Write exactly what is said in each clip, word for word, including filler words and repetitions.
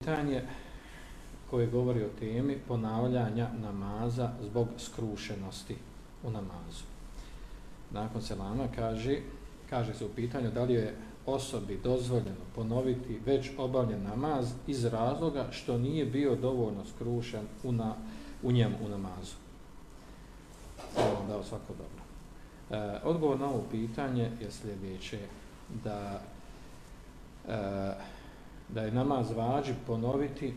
pitanje koje govori o temi ponavljanja namaza zbog skrušenosti u namazu. Nakon selama kaže, kaže se u pitanju da li je osobi dozvoljeno ponoviti već obavljen namaz iz razloga što nije bio dovoljno skrušen u, na, u njemu u namazu. Samo vam dao svako dobro. E, odgovor na ovo pitanje je sljedeće, da, e, da je namaz vađib ponoviti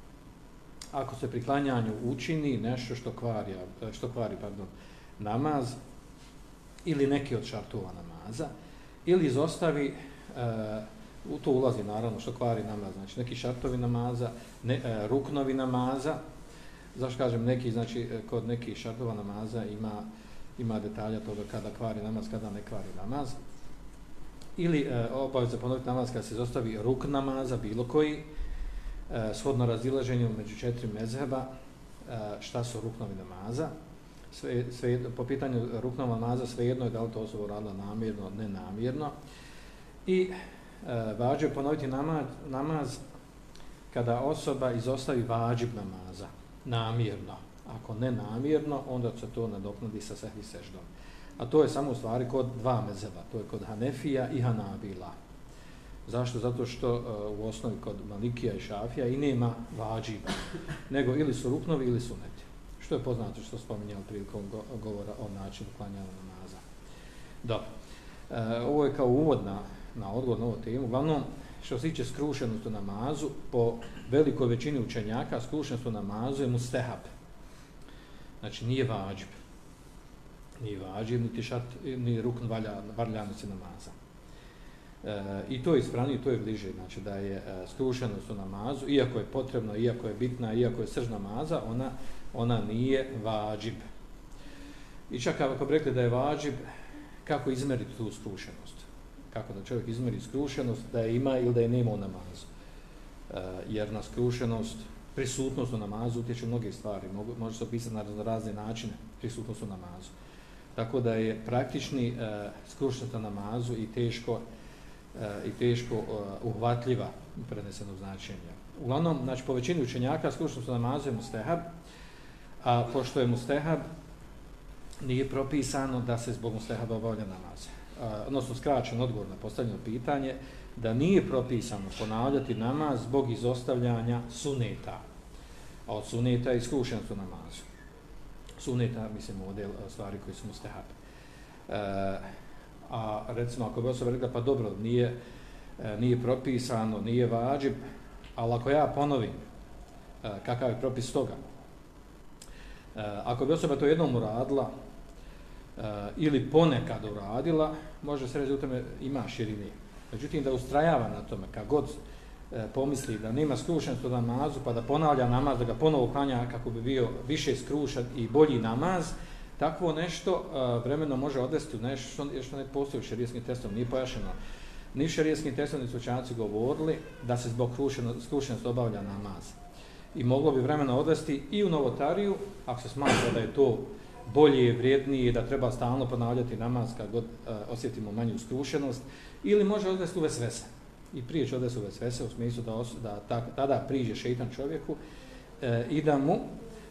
ako se pri klanjanju učini nešto što kvari, što kvari pardon, namaz ili neki od šartova namaza, ili izostavi, uh, u to ulazi naravno što kvari namaz, znači neki šartovi namaza, ne, uh, ruknovi namaza. Zašto kažem neki, znači kod nekih šartova namaza ima, ima detalja toga kada kvari namaz, kada ne kvari namaz. Ili uh, obaveza ponoviti namaz kada se izostavi ruk namaza, bilo koji, uh, shodno razilaženju među četiri mezheba, uh, šta su ruknovi namaza. Sve, sve, po pitanju ruknova namaza svejedno je da li to osoba radila namjerno, nenamjerno. I e, vađib ponoviti namaz, namaz kada osoba izostavi vađib namaza namjerno. Ako ne namjerno, onda se to nadoknadi sa sehvi seždom. A to je samo u stvari kod dva mezheba, to je kod Hanefija i Hanabila. Zašto? Zato što e, u osnovi kod Malikija i Šafija i nema vađiba, nego ili su ruknovi ili suneti. Što je poznato što spominjali prilikom govora o načinu klanjanja namaza. Dobro. E, ovo je kao uvod na, na odgovor na ovu temu. Uglavnom, što se tiče skrušenosti u namazu, po velikoj većini učenjaka, skrušenost u namazu je mustehab. Znači, nije vađib. Nije vađib, niti šart, ni rukn valja, valjanosti namaza. E, I to je ispravnije, to je bliže. Znači, da je e, skrušenost u namazu, iako je potrebno, iako je bitna, iako je srž namaza, ona ona nije vađib. I čak ako bi rekli da je vađib, kako izmeriti tu skrušenost? Kako da čovjek izmeri skrušenost, da je ima ili da je nema u namazu? E, jer na skrušenost, prisutnost u namazu utječe mnoge stvari. Mogu, može se opisati na razne načine prisutnost u namazu. Tako da je praktični e, skrušenost na namazu i teško, e, i teško e, uhvatljiva prenesenog značenja. Uglavnom, znači, po većini učenjaka skrušenost u namazu je mustehab, a pošto je mustehab, nije propisano da se zbog mustehaba obavlja namaz. A, odnosno, skraćen odgovor na postavljeno pitanje, da nije propisano ponavljati namaz zbog izostavljanja suneta. A od suneta je skrušenost u namazu. Suneta, mislim, ovdje stvari koji su mustehab. E, a recimo, ako bi osoba rekla, pa dobro, nije, nije propisano, nije vađib, ali ako ja ponovim, e, kakav je propis toga? Uh, ako bi osoba to jednom uradila uh, ili ponekad uradila, može se reći da u tome ima širine. Međutim, da ustrajava na tome, kad god uh, pomisli da nema skrušenost u namazu, pa da ponavlja namaz, da ga ponovo klanja kako bi bio više skrušen i bolji namaz, takvo nešto uh, vremenom može odvesti u nešto što ne postoji u šerijskim testom, nije pojašeno. Ni šerijskim testom ni učenjaci govorili da se zbog skrušenosti obavlja namaz. I moglo bi vremena odvesti i u novotariju, ako se smatra da je to bolje, vrijednije, da treba stalno ponavljati namaz kad god uh, osjetimo manju skrušenost, ili može odvesti u vesvese. I prije će odvesti u vesvese u smislu da, os, da ta, tada priđe šeitan čovjeku uh, i da mu uh,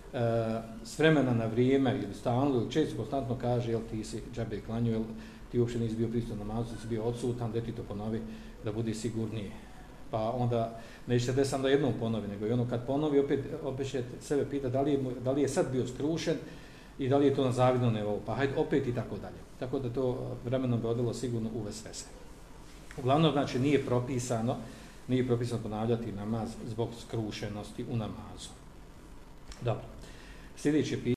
s vremena na vrijeme ili stalno ili često konstantno kaže jel ti si džabe klanju, jel ti uopće nisi bio prisutan namazu, si bio odsutan, gdje ti to ponovi da budi sigurnije. Pa onda neće se desiti da jednom ponovi, nego i ono kad ponovi opet, opet će sebe pita da li, je, da li je sad bio skrušen i da li je to na zavidnom nivou, pa hajde opet i tako dalje. Tako da to vremenom bi odilo sigurno u vesvese. Uglavnom, znači, nije propisano, nije propisano ponavljati namaz zbog skrušenosti u namazu. Dobro. Sljedeće pitanje.